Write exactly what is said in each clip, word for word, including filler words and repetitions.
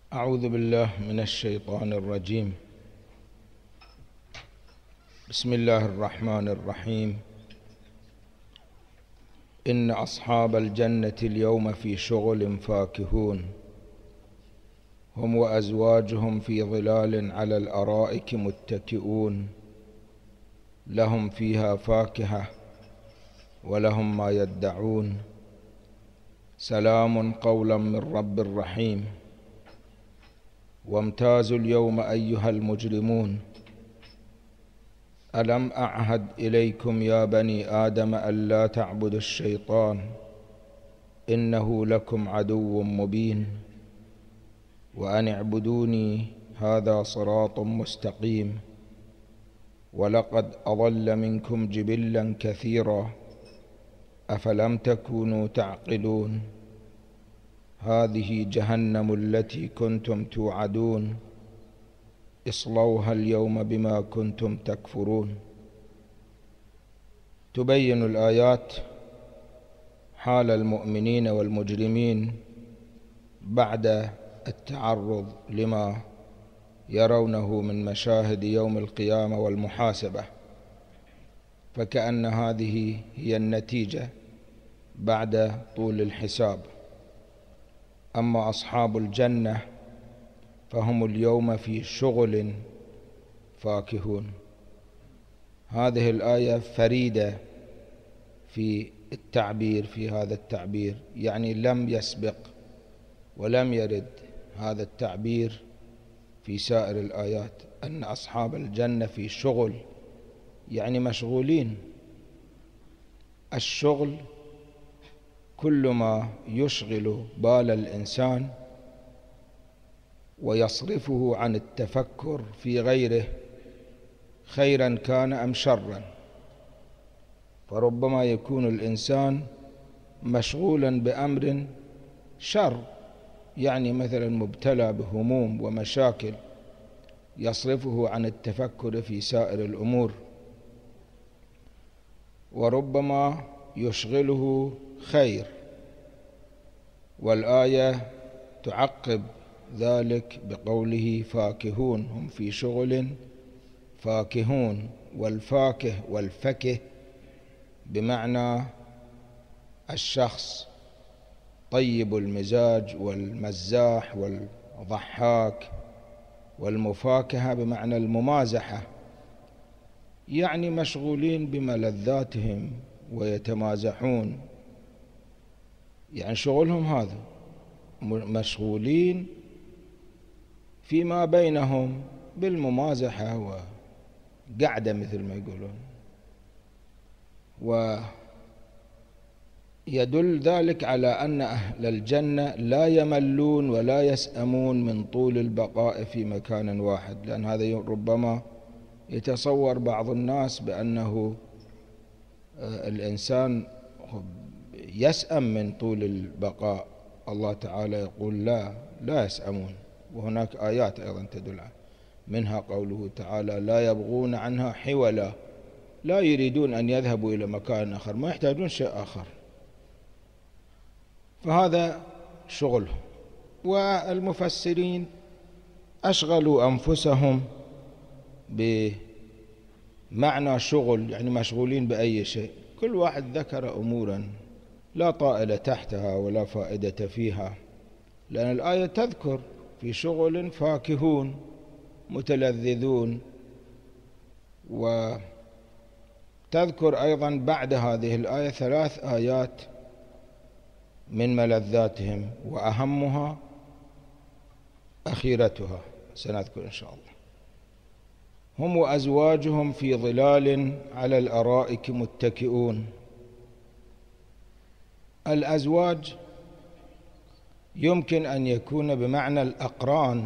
أعوذ بالله من الشيطان الرجيم. بسم الله الرحمن الرحيم. إن أصحاب الجنة اليوم في شغل فاكهون هم وأزواجهم في ظلال على الأرائك متكئون لهم فيها فاكهة ولهم ما يدعون سلام قولا من رب رحيم. وامتازوا اليوم أيها المجرمون ألم أعهد إليكم يا بني آدم ألا تعبدوا الشيطان إنه لكم عدو مبين وأن اعبدوني هذا صراط مستقيم. ولقد أضل منكم جبلا كثيرا أفلم تكونوا تعقلون. هذه جهنم التي كنتم توعدون اصلوها اليوم بما كنتم تكفرون. تبين الآيات حال المؤمنين والمجرمين بعد التعرض لما يرونه من مشاهد يوم القيامة والمحاسبة، فكأن هذه هي النتيجة بعد طول الحساب. أما أصحاب الجنة فهم اليوم في شغل فاكهون. هذه الآية فريدة في التعبير في هذا التعبير، يعني لم يسبق ولم يرد هذا التعبير في سائر الآيات، أن أصحاب الجنة في شغل يعني مشغولين. الشغل كل ما يشغل بال الإنسان ويصرفه عن التفكر في غيره خيرا كان أم شرا. فربما يكون الإنسان مشغولا بأمر شر، يعني مثلا مبتلى بهموم ومشاكل يصرفه عن التفكر في سائر الأمور، وربما يشغله خير. والآية تعقب ذلك بقوله فاكهون هم في شغل فاكهون. والفاكه والفكه بمعنى الشخص طيب المزاج والمزاح والضحاك، والمفاكهة بمعنى الممازحة، يعني مشغولين بملذاتهم ويتمازحون، يعني شغلهم هذا، مشغولين فيما بينهم بالممازحة وقعدة مثل ما يقولون. ويدل ذلك على أن أهل الجنة لا يملون ولا يسأمون من طول البقاء في مكان واحد، لأن هذا ربما يتصور بعض الناس بأنه الإنسان يسأم من طول البقاء. الله تعالى يقول لا لا يسأمون، وهناك آيات أيضا تدل على منها قوله تعالى لا يبغون عنها حولا، لا يريدون أن يذهبوا إلى مكان آخر، ما يحتاجون شيء آخر، فهذا شغلهم. والمفسرين أشغلوا أنفسهم بمعنى شغل، يعني مشغولين بأي شيء، كل واحد ذكر أمورا لا طائل تحتها ولا فائدة فيها، لأن الآية تذكر في شغل فاكهون متلذذون، وتذكر أيضا بعد هذه الآية ثلاث آيات من ملذاتهم، وأهمها أخيرتها سنذكر إن شاء الله. هم وأزواجهم في ظلال على الأرائك متكئون. الأزواج يمكن أن يكون بمعنى الأقران،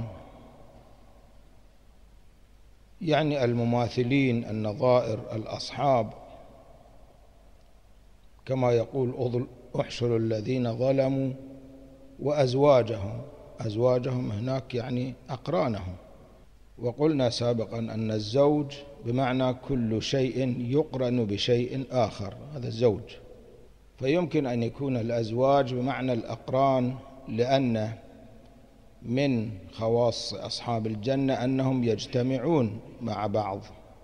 يعني المماثلين النظائر الأصحاب، كما يقول احشروا الذين ظلموا وأزواجهم، أزواجهم هناك يعني أقرانهم. وقلنا سابقا أن الزوج بمعنى كل شيء يقرن بشيء آخر، هذا الزوج. فيمكن أن يكون الأزواج بمعنى الأقران، لأن من خواص أصحاب الجنة أنهم يجتمعون مع بعض.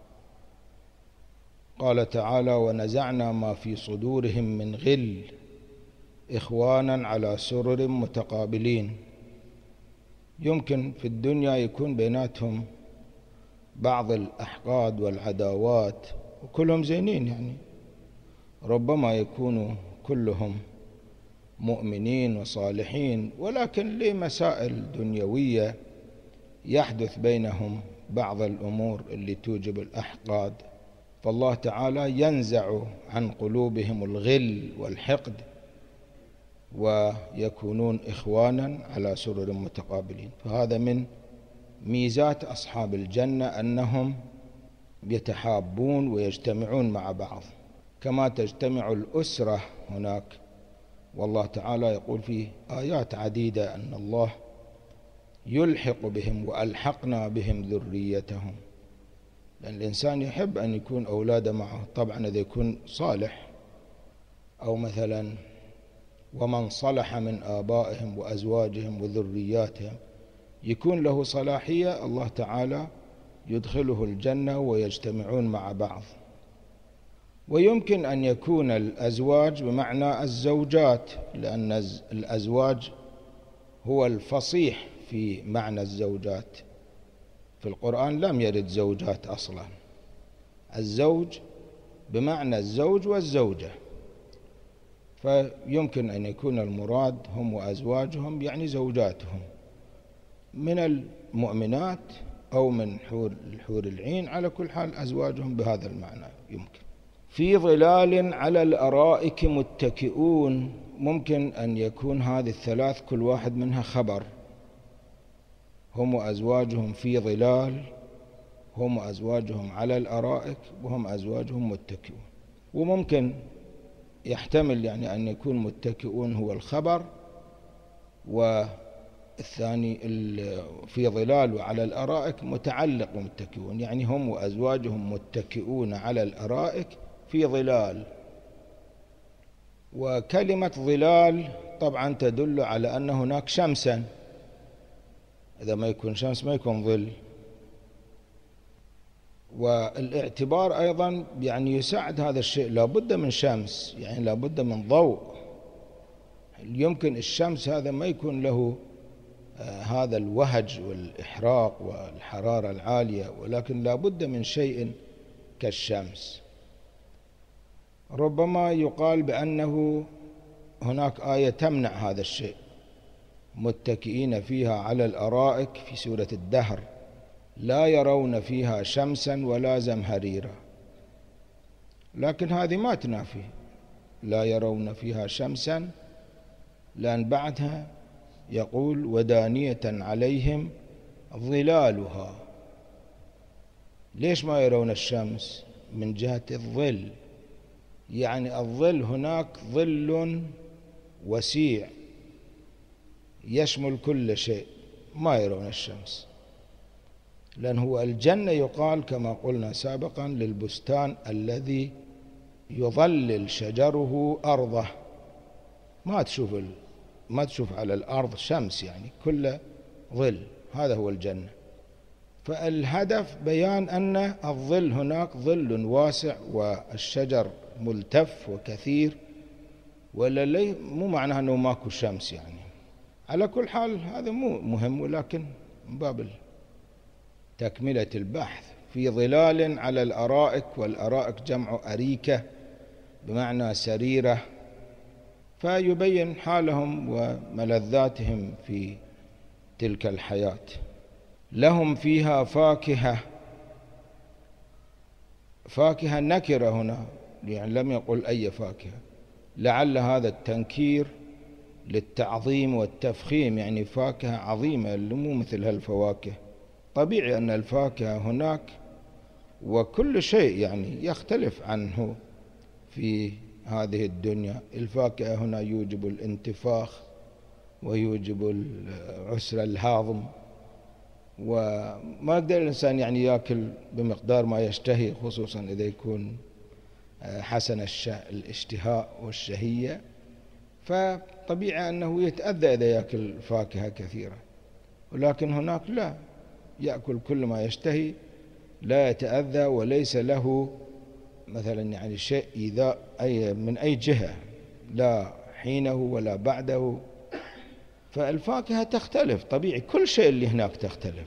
قال تعالى: ونزعنا ما في صدورهم من غل إخوانا على سرر متقابلين. يمكن في الدنيا يكون بيناتهم بعض الأحقاد والعداوات وكلهم زينين، يعني ربما يكونوا كلهم مؤمنين وصالحين، ولكن لمسائل دنيوية يحدث بينهم بعض الأمور اللي توجب الأحقاد، فالله تعالى ينزع عن قلوبهم الغل والحقد ويكونون إخوانا على سرر متقابلين. فهذا من ميزات أصحاب الجنة أنهم يتحابون ويجتمعون مع بعض، كما تجتمع الأسرة هناك. والله تعالى يقول في آيات عديدة أن الله يلحق بهم وألحقنا بهم ذريتهم، لأن الإنسان يحب أن يكون أولاده معه، طبعا إذا يكون صالح، أو مثلا ومن صلح من آبائهم وأزواجهم وذرياتهم، يكون له صلاحية، الله تعالى يدخله الجنة ويجتمعون مع بعض. ويمكن أن يكون الأزواج بمعنى الزوجات، لأن الأزواج هو الفصيح في معنى الزوجات. في القرآن لم يرد زوجات أصلا، الزوج بمعنى الزوج والزوجة، فيمكن أن يكون المراد هم وأزواجهم يعني زوجاتهم من المؤمنات أو من حور الحور العين، على كل حال أزواجهم بهذا المعنى يمكن. في ظلال على الأرائك متكئون، ممكن أن يكون هذه الثلاث كل واحد منها خبر، هم وأزواجهم في ظلال، هم وأزواجهم على الأرائك، وهم أزواجهم متكئون. وممكن يحتمل يعني أن يكون متكئون هو الخبر، والثاني في ظلال وعلى الأرائك متعلق ومتكئون، يعني هم وأزواجهم متكئون على الأرائك في ظلال. وكلمة ظلال طبعا تدل على أن هناك شمسا، إذا ما يكون شمس ما يكون ظل. والاعتبار أيضا يعني يساعد هذا الشيء، لا بد من شمس، يعني لا بد من ضوء. يمكن الشمس هذا ما يكون له آه هذا الوهج والإحراق والحرارة العالية، ولكن لا بد من شيء كالشمس. ربما يقال بأنه هناك آية تمنع هذا الشيء، متكئين فيها على الأرائك في سورة الدهر، لا يرون فيها شمسا ولا زمهريرا، لكن هذه ما تنافي لا يرون فيها شمسا، لأن بعدها يقول ودانية عليهم ظلالها. ليش ما يرون الشمس؟ من جهة الظل، يعني الظل هناك ظل وسيع يشمل كل شيء، ما يرون الشمس. لأن هو الجنة يقال كما قلنا سابقا للبستان الذي يظلل شجره أرضه، ما تشوف ما تشوف على الأرض شمس، يعني كل ظل، هذا هو الجنة. فالهدف بيان أن الظل هناك ظل واسع والشجر ملتف وكثير، ولا لي مو معناه أنه ماكو شمس يعني. على كل حال هذا مو مهم، ولكن من باب تكملة البحث. في ظلال على الأرائك، والأرائك جمع أريكة بمعنى سريرة، فيبين حالهم وملذاتهم في تلك الحياة. لهم فيها فاكهة، فاكهة نكرة هنا، يعني لم يقل أي فاكهة، لعل هذا التنكير للتعظيم والتفخيم، يعني فاكهة عظيمة اللي مو مثل هالفواكه. طبيعي أن الفاكهة هناك وكل شيء يعني يختلف عنه في هذه الدنيا. الفاكهة هنا يوجب الانتفاخ ويوجب عسر الهاضم، وما يقدر الإنسان يعني يأكل بمقدار ما يشتهي، خصوصا إذا يكون حسن الاشتهاء والشهية، فطبيعي أنه يتأذى إذا يأكل فاكهة كثيرة. ولكن هناك لا، يأكل كل ما يشتهي، لا يتأذى، وليس له مثلا يعني شيء إيذاء أي من أي جهة، لا حينه ولا بعده. فالفاكهة تختلف طبيعي، كل شيء اللي هناك تختلف،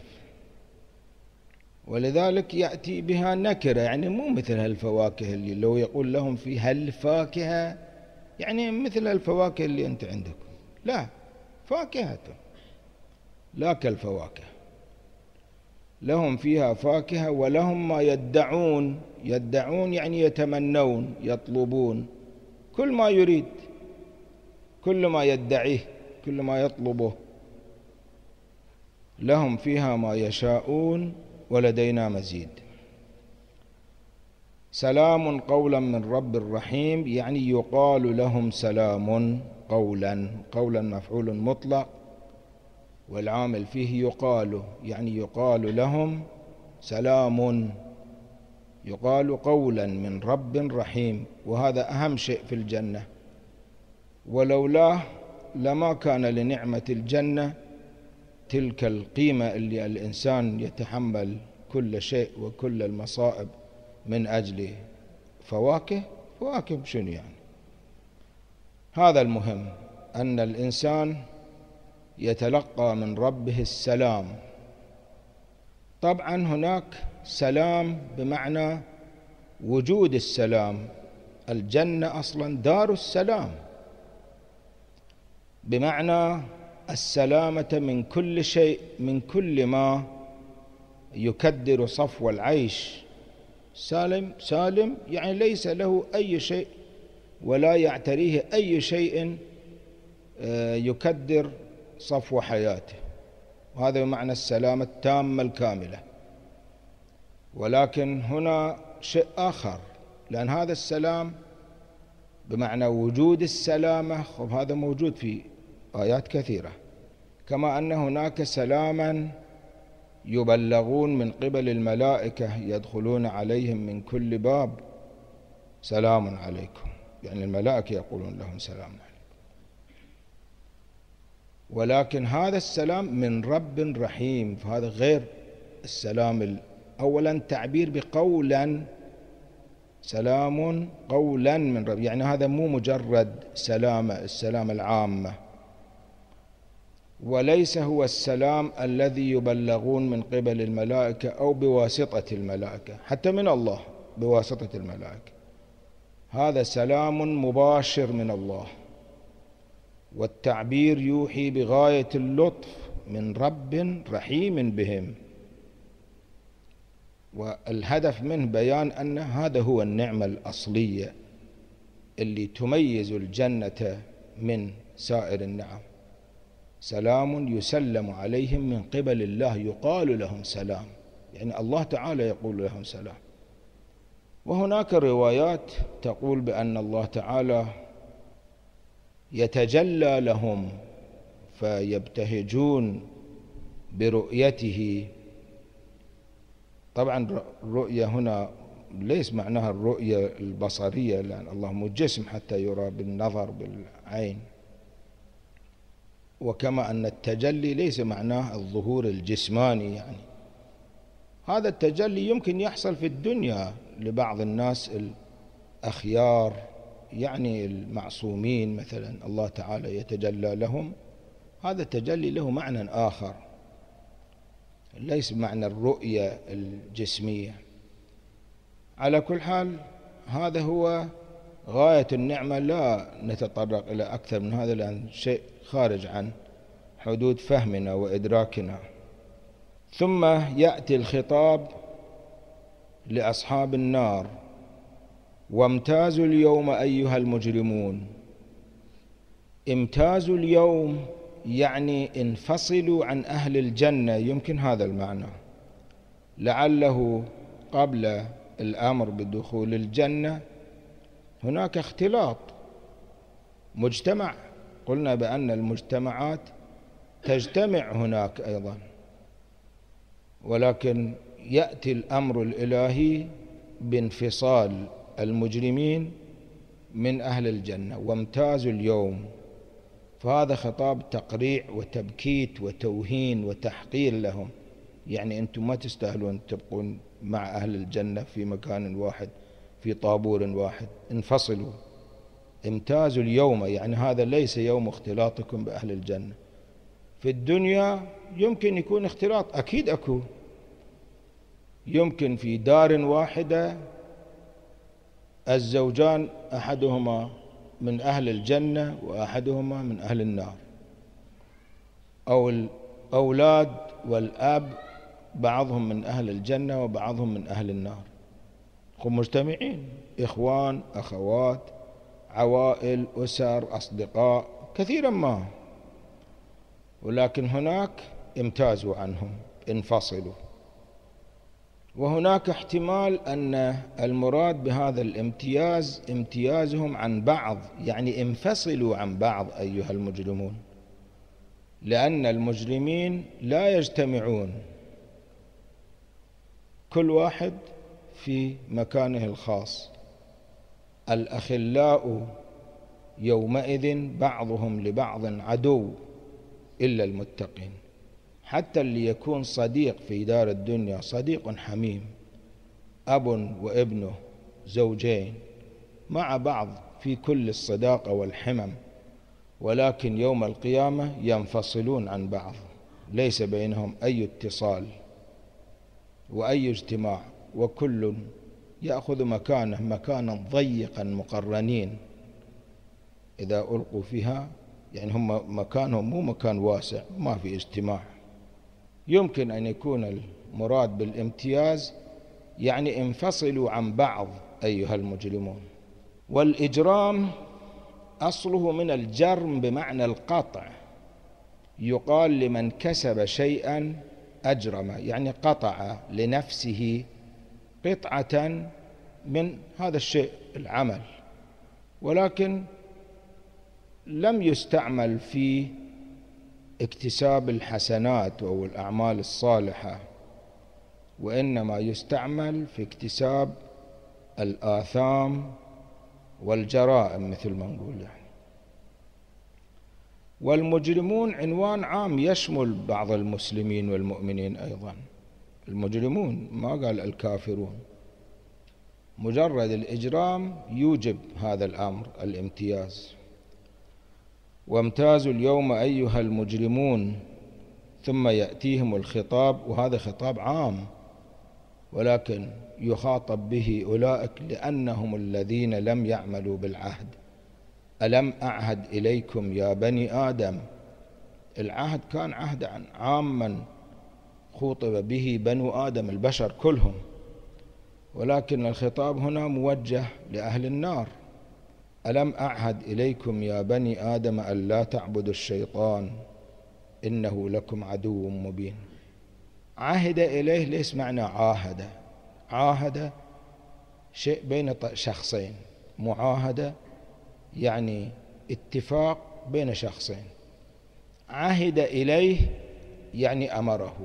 ولذلك يأتي بها نكرة، يعني مو مثل هالفواكه اللي لو يقول لهم في هالفاكهة يعني مثل الفواكه اللي أنت عندك، لا، فاكهة لا كالفواكه. لهم فيها فاكهة ولهم ما يدعون، يدعون يعني يتمنون، يطلبون كل ما يريد، كل ما يدعيه، كل ما يطلبه. لهم فيها ما يشاءون ولدينا مزيد. سلام قولا من رب رحيم، يعني يقال لهم سلام قولا، قولا مفعول مطلق والعامل فيه يقال، يعني يقال لهم سلام، يقال قولا من رب رحيم، وهذا أهم شيء في الجنة، ولولاه لما كان لنعمة الجنة تلك القيمة اللي الإنسان يتحمل كل شيء وكل المصائب من أجله. فواكه، فواكه شنو يعني؟ هذا المهم، أن الإنسان يتلقى من ربه السلام. طبعا هناك سلام بمعنى وجود السلام، الجنة أصلا دار السلام، بمعنى السلامة من كل شيء، من كل ما يكدر صفو العيش. سالم، سالم يعني ليس له أي شيء ولا يعتريه أي شيء يكدر صفو حياته، وهذا معنى السلامة التامة الكاملة. ولكن هنا شيء آخر، لأن هذا السلام بمعنى وجود السلامة، هذا موجود في آيات كثيرة، كما أن هناك سلاما يبلغون من قبل الملائكة يدخلون عليهم من كل باب سلام عليكم، يعني الملائكة يقولون لهم سلام عليكم. ولكن هذا السلام من رب رحيم، فهذا غير السلام. أولا تعبير بقولا، سلام قولا من رب، يعني هذا مو مجرد سلامة، السلام العامة، وليس هو السلام الذي يبلغون من قبل الملائكة أو بواسطة الملائكة، حتى من الله بواسطة الملائكة. هذا سلام مباشر من الله، والتعبير يوحي بغاية اللطف من رب رحيم بهم، والهدف منه بيان أن هذا هو النعمة الأصلية اللي تميز الجنة من سائر النعم. سلام يسلم عليهم من قبل الله، يقال لهم سلام، يعني الله تعالى يقول لهم سلام. وهناك روايات تقول بأن الله تعالى يتجلى لهم فيبتهجون برؤيته. طبعا الرؤية هنا ليس معناها الرؤية البصرية، لأن الله مو جسم حتى يرى بالنظر بالعين، وكما أن التجلي ليس معناه الظهور الجسماني، يعني هذا التجلي يمكن يحصل في الدنيا لبعض الناس الأخيار، يعني المعصومين مثلا الله تعالى يتجلى لهم، هذا التجلي له معنى آخر، ليس معنى الرؤية الجسمية. على كل حال هذا هو غاية النعمة، لا نتطرق إلى أكثر من هذا لأن شيء خارج عن حدود فهمنا وإدراكنا. ثم يأتي الخطاب لأصحاب النار: وامتازوا اليوم أيها المجرمون. امتازوا اليوم يعني انفصلوا عن أهل الجنة، يمكن هذا المعنى، لعله قبل الأمر بدخول الجنة هناك اختلاط، مجتمع، قلنا بأن المجتمعات تجتمع هناك أيضا، ولكن يأتي الأمر الإلهي بانفصال المجرمين من أهل الجنة. وامتازوا اليوم، فهذا خطاب تقريع وتبكيت وتوهين وتحقير لهم، يعني أنتم ما تستاهلون تبقون مع أهل الجنة في مكان واحد في طابور واحد، انفصلوا، امتازوا اليوم. يعني هذا ليس يوم اختلاطكم بأهل الجنة. في الدنيا يمكن يكون اختلاط، أكيد أكو، يمكن في دار واحدة الزوجان أحدهما من أهل الجنة وأحدهما من أهل النار، أو الأولاد والأب بعضهم من أهل الجنة وبعضهم من أهل النار، هم مجتمعين، إخوان، أخوات، عوائل، أسر، أصدقاء، كثيرا ما، ولكن هناك امتازوا عنهم، انفصلوا. وهناك احتمال أن المراد بهذا الامتياز امتيازهم عن بعض، يعني انفصلوا عن بعض أيها المجرمون، لأن المجرمين لا يجتمعون، كل واحد في مكانه الخاص. الأخلاء يومئذ بعضهم لبعض عدو إلا المتقين. حتى اللي يكون صديق في دار الدنيا صديق حميم، أب وابنه، زوجين مع بعض في كل الصداقة والحمم، ولكن يوم القيامة ينفصلون عن بعض، ليس بينهم أي اتصال وأي اجتماع، وكل يأخذ مكانه مكانا ضيقا مقرنين. إذا ألقوا فيها يعني هم مكانهم مو مكان واسع، ما في اجتماع. يمكن أن يكون المراد بالامتياز يعني انفصلوا عن بعض أيها المجرمون. والإجرام أصله من الجرم بمعنى القطع، يقال لمن كسب شيئا أجرم، يعني قطع لنفسه قطعة من هذا الشيء العمل، ولكن لم يستعمل في اكتساب الحسنات أو الأعمال الصالحة، وإنما يستعمل في اكتساب الآثام والجرائم مثل ما نقول يعني. والمجرمون عنوان عام يشمل بعض المسلمين والمؤمنين أيضا. المجرمون ما قال الكافرون، مجرد الإجرام يوجب هذا الأمر الامتياز. وامتازوا اليوم أيها المجرمون، ثم يأتيهم الخطاب، وهذا خطاب عام ولكن يخاطب به أولئك لأنهم الذين لم يعملوا بالعهد. ألم أعهد إليكم يا بني آدم، العهد كان عهدا عاما خوطب به بنو آدم البشر كلهم، ولكن الخطاب هنا موجه لأهل النار. ألم أعهد إليكم يا بني آدم ألا تعبدوا الشيطان إنه لكم عدو مبين. عهد إليه ليس معنى عاهد، عاهد شيء بين شخصين، معاهدة يعني اتفاق بين شخصين، عهد إليه يعني أمره،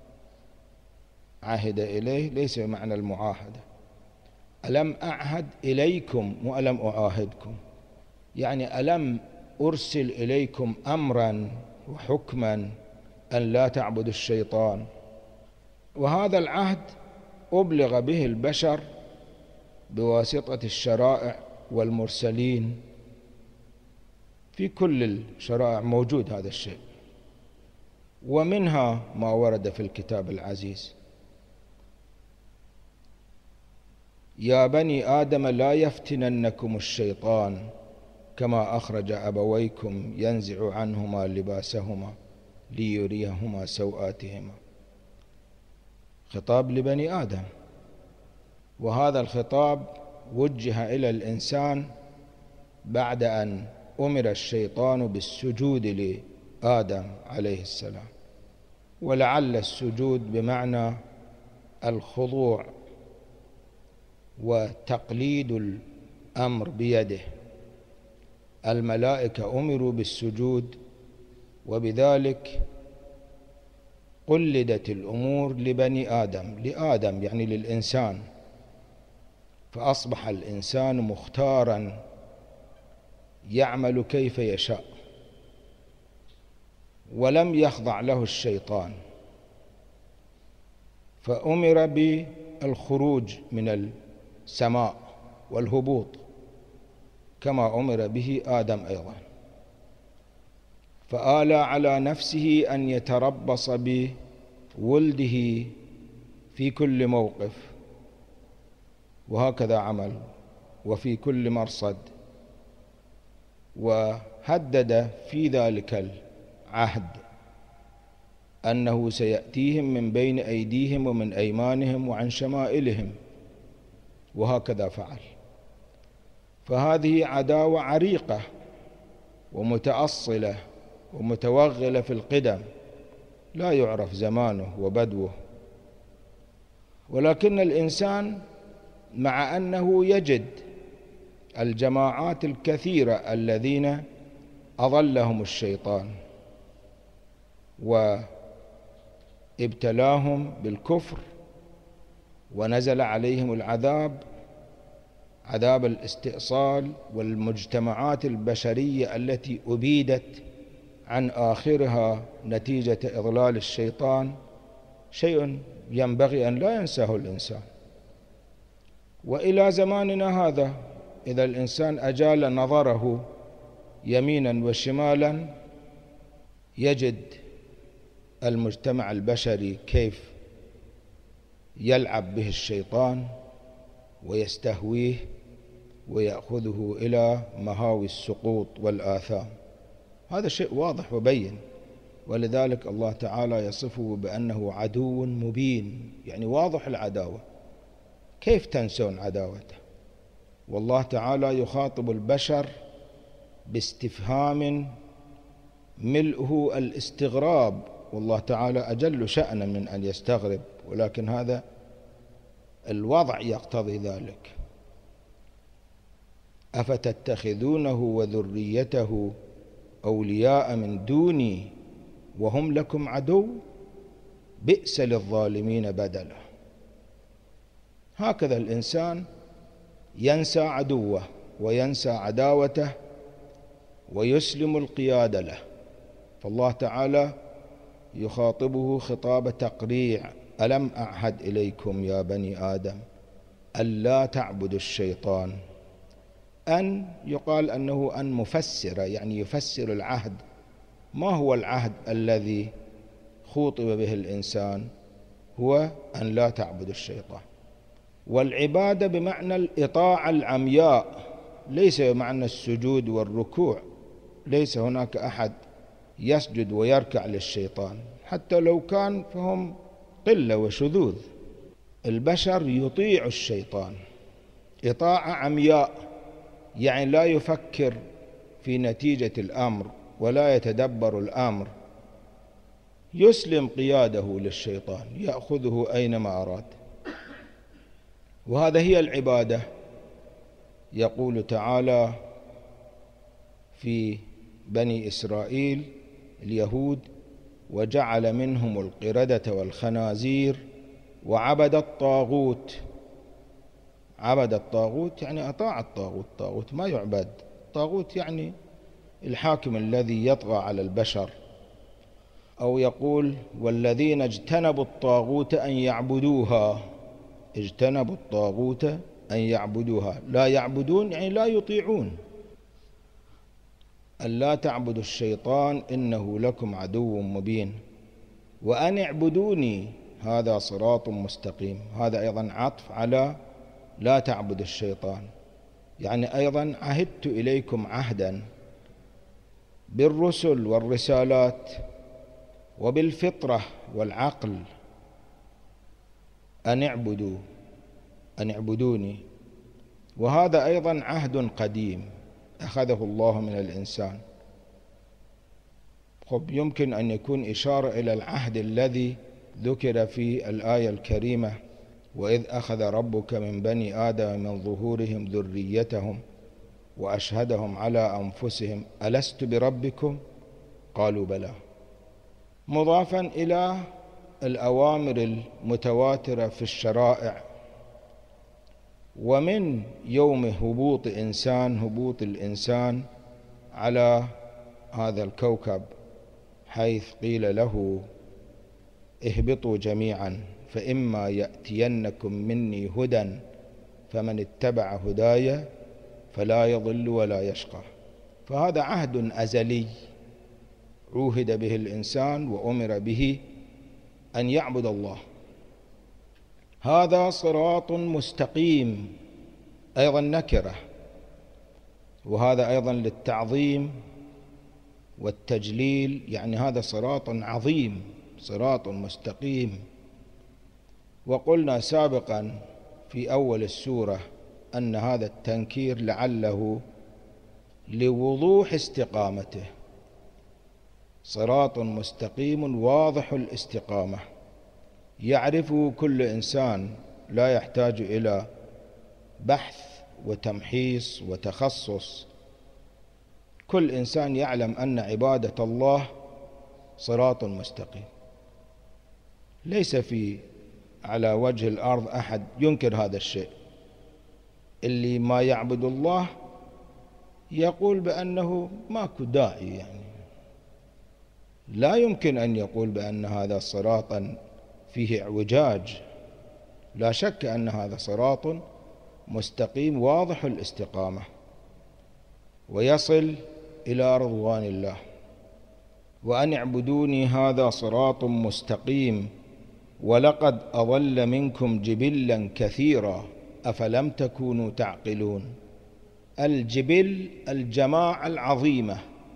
عهد إليه ليس معنى المعاهدة. ألم أعهد إليكم وألم أعاهدكم، يعني ألم أرسل إليكم أمرا وحكما أن لا تعبدوا الشيطان. وهذا العهد أبلغ به البشر بواسطة الشرائع والمرسلين، في كل الشرائع موجود هذا الشيء، ومنها ما ورد في الكتاب العزيز: يا بني آدم لا يفتننكم الشيطان كما أخرج أبويكم ينزع عنهما لباسهما ليريهما سوآتهما. خطاب لبني آدم، وهذا الخطاب وجه إلى الإنسان بعد أن أمر الشيطان بالسجود لآدم عليه السلام، ولعل السجود بمعنى الخضوع وتقليد الأمر بيده. الملائكة أمروا بالسجود، وبذلك قلدت الأمور لبني آدم، لآدم يعني للإنسان، فأصبح الإنسان مختارا يعمل كيف يشاء، ولم يخضع له الشيطان، فأمر بالخروج من السماء والهبوط كما أمر به آدم أيضا، فآلى على نفسه أن يتربص بولده في كل موقف، وهكذا عمل وفي كل مرصد، وهدد في ذلك العهد أنه سيأتيهم من بين أيديهم ومن أيمانهم وعن شمائلهم، وهكذا فعل. فهذه عداوة عريقة ومتأصلة ومتوغلة في القدم، لا يعرف زمانه وبدوه. ولكن الإنسان مع أنه يجد الجماعات الكثيرة الذين أضلهم الشيطان وابتلاهم بالكفر ونزل عليهم العذاب، عذاب الاستئصال، والمجتمعات البشرية التي أبيدت عن آخرها نتيجة إضلال الشيطان، شيء ينبغي أن لا ينساه الإنسان. وإلى زماننا هذا إذا الإنسان أجال نظره يمينا وشمالا يجد المجتمع البشري كيف يلعب به الشيطان ويستهويه ويأخذه إلى مهاوي السقوط والآثام. هذا شيء واضح وبين، ولذلك الله تعالى يصفه بأنه عدو مبين، يعني واضح العداوة. كيف تنسون عداوته؟ والله تعالى يخاطب البشر باستفهام ملئه الاستغراب، والله تعالى أجل شأنا من أن يستغرب، ولكن هذا الوضع يقتضي ذلك. أفتتخذونه وذريته أولياء من دوني وهم لكم عدو بئس للظالمين بدلا. هكذا الإنسان ينسى عدوه وينسى عداوته ويسلم القيادة له. فالله تعالى يخاطبه خطاب تقريع: ألم أعهد إليكم يا بني آدم ألا تعبدوا الشيطان. أن يقال أنه أن مفسرة، يعني يفسر العهد. ما هو العهد الذي خوطب به الإنسان؟ هو أن لا تعبدوا الشيطان. والعبادة بمعنى الإطاعة العمياء، ليس بمعنى السجود والركوع. ليس هناك أحد يسجد ويركع للشيطان، حتى لو كان فهم قلة وشذوذ. البشر يطيع الشيطان إطاعة عمياء، يعني لا يفكر في نتيجة الأمر ولا يتدبر الأمر، يسلم قياده للشيطان يأخذه أينما أراد. وهذا هي العبادة. يقول تعالى في بني إسرائيل اليهود: وجعل منهم القردة والخنازير وعبد الطاغوت. عبد الطاغوت يعني أطاع الطاغوت. الطاغوت ما يعبد، الطاغوت يعني الحاكم الذي يطغى على البشر. أو يقول: والذين اجتنبوا الطاغوت أن يعبدوها. اجتنبوا الطاغوت أن يعبدوها، لا يعبدون يعني لا يطيعون. أن لا تعبدوا الشيطان إنه لكم عدو مبين وأن اعبدوني هذا صراط مستقيم. هذا أيضا عطف على لا تعبدوا الشيطان، يعني أيضا عهدت إليكم عهدا بالرسل والرسالات وبالفطرة والعقل أن اعبدوا أن اعبدوني. وهذا أيضا عهد قديم أخذه الله من الإنسان. خب يمكن أن يكون إشارة إلى العهد الذي ذكر في الآية الكريمة: وإذ أخذ ربك من بني آدم من ظهورهم ذريتهم وأشهدهم على أنفسهم ألست بربكم قالوا بلى، مضافا إلى الأوامر المتواترة في الشرائع. ومن يوم هبوط إنسان هبوط الإنسان على هذا الكوكب حيث قيل له اهبطوا جميعا فإما يأتينكم مني هدى فمن اتبع هداي فلا يضل ولا يشقى. فهذا عهد أزلي عوهد به الإنسان وأمر به أن يعبد الله. هذا صراط مستقيم أيضا نكرة، وهذا أيضا للتعظيم والتجليل، يعني هذا صراط عظيم، صراط مستقيم. وقلنا سابقا في أول السورة أن هذا التنكير لعله لوضوح استقامته، صراط مستقيم واضح الاستقامة يعرفه كل إنسان، لا يحتاج إلى بحث وتمحيص وتخصص. كل إنسان يعلم أن عبادة الله صراط مستقيم. ليس في على وجه الأرض أحد ينكر هذا الشيء. اللي ما يعبد الله يقول بأنه ماكو داعي، يعني لا يمكن أن يقول بأن هذا صراطا فيه اعوجاج. لا شك أن هذا صراط مستقيم واضح الاستقامة ويصل إلى رضوان الله. وأن اعبدوني هذا صراط مستقيم ولقد أضل منكم جبلا كثيرا أفلم تكونوا تعقلون. الجبل الجماعة العظيمة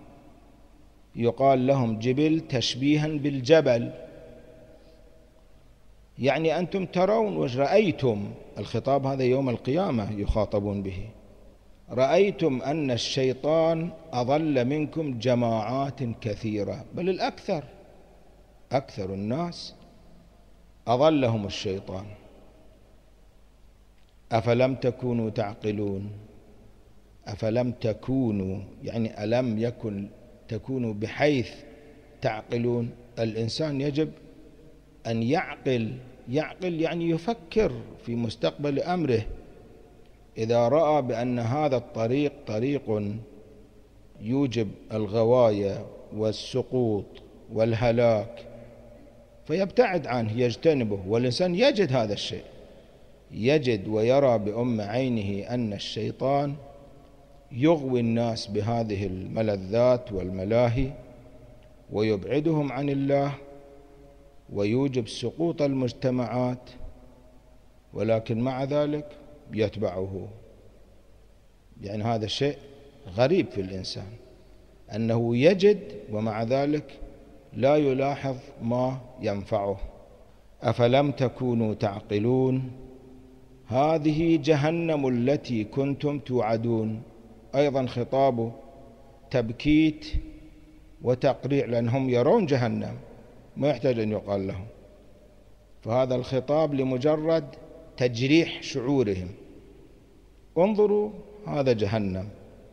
يقال لهم جبل تشبيها بالجبل، يعني أنتم ترون وش رأيتم، الخطاب هذا يوم القيامة يخاطبون به، رأيتم أن الشيطان أضل منكم جماعات كثيرة، بل الأكثر، أكثر الناس أضلهم الشيطان. أفلم تكونوا تعقلون، أفلم تكونوا يعني ألم يكن تكونوا بحيث تعقلون. الإنسان يجب أن يعقل، يعقل يعني يفكر في مستقبل أمره. إذا رأى بأن هذا الطريق طريق يوجب الغواية والسقوط والهلاك فيبتعد عنه، يجتنبه. والإنسان يجد هذا الشيء، يجد ويرى بأم عينه أن الشيطان يغوي الناس بهذه الملذات والملاهي ويبعدهم عن الله ويوجب سقوط المجتمعات، ولكن مع ذلك يتبعه. يعني هذا الشيء غريب في الإنسان، أنه يجد ومع ذلك لا يلاحظ ما ينفعه. أفلم تكونوا تعقلون هذه جهنم التي كنتم توعدون. أيضا خطابه تبكيت وتقريع، لأنهم يرون جهنم ما يحتاج أن يقال لهم، فهذا الخطاب لمجرد تجريح شعورهم. انظروا هذا جهنم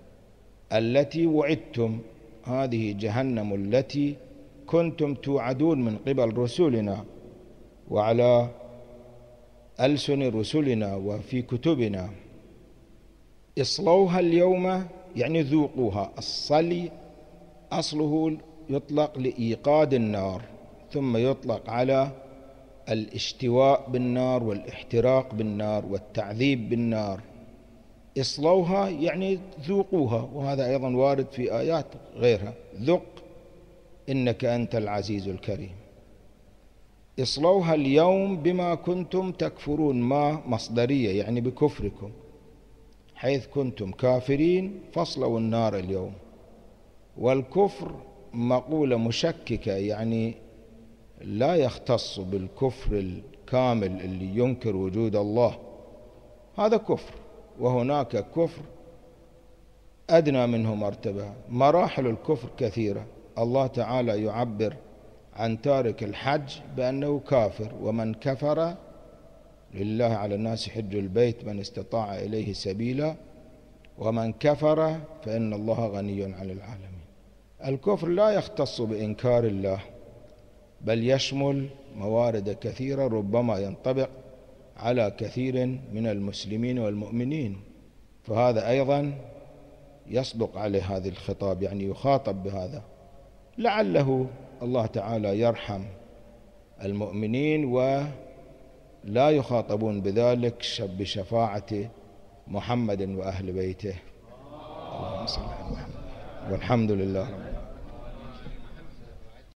التي وعدتم، هذه جهنم التي كنتم توعدون من قبل رسلنا وعلى ألسن رسلنا وفي كتبنا. اصلوها اليوم يعني ذوقوها. الصلي أصله يطلق لإيقاد النار، ثم يطلق على الاشتواء بالنار والاحتراق بالنار والتعذيب بالنار. اصلوها يعني ذوقوها، وهذا أيضا وارد في آيات غيرها، ذق إنك أنت العزيز الكريم. اصلوها اليوم بما كنتم تكفرون، ما مصدرية يعني بكفركم، حيث كنتم كافرين فاصلوا النار اليوم. والكفر مقولة مشككة، يعني لا يختص بالكفر الكامل اللي ينكر وجود الله، هذا كفر، وهناك كفر أدنى منه مرتبة. مراحل الكفر كثيرة. الله تعالى يعبر عن تارك الحج بأنه كافر، ومن كفر لله على الناس حج البيت من استطاع إليه سبيلا ومن كفر فإن الله غني عن العالمين. الكفر لا يختص بإنكار الله، بل يشمل موارد كثيرة، ربما ينطبق على كثير من المسلمين والمؤمنين، فهذا أيضا يصدق عليه هذا الخطاب، يعني يخاطب بهذا. لعله الله تعالى يرحم المؤمنين ولا يخاطبون بذلك بشفاعة محمد وأهل بيته. اللهم صل على محمد والحمد لله رب العالمين.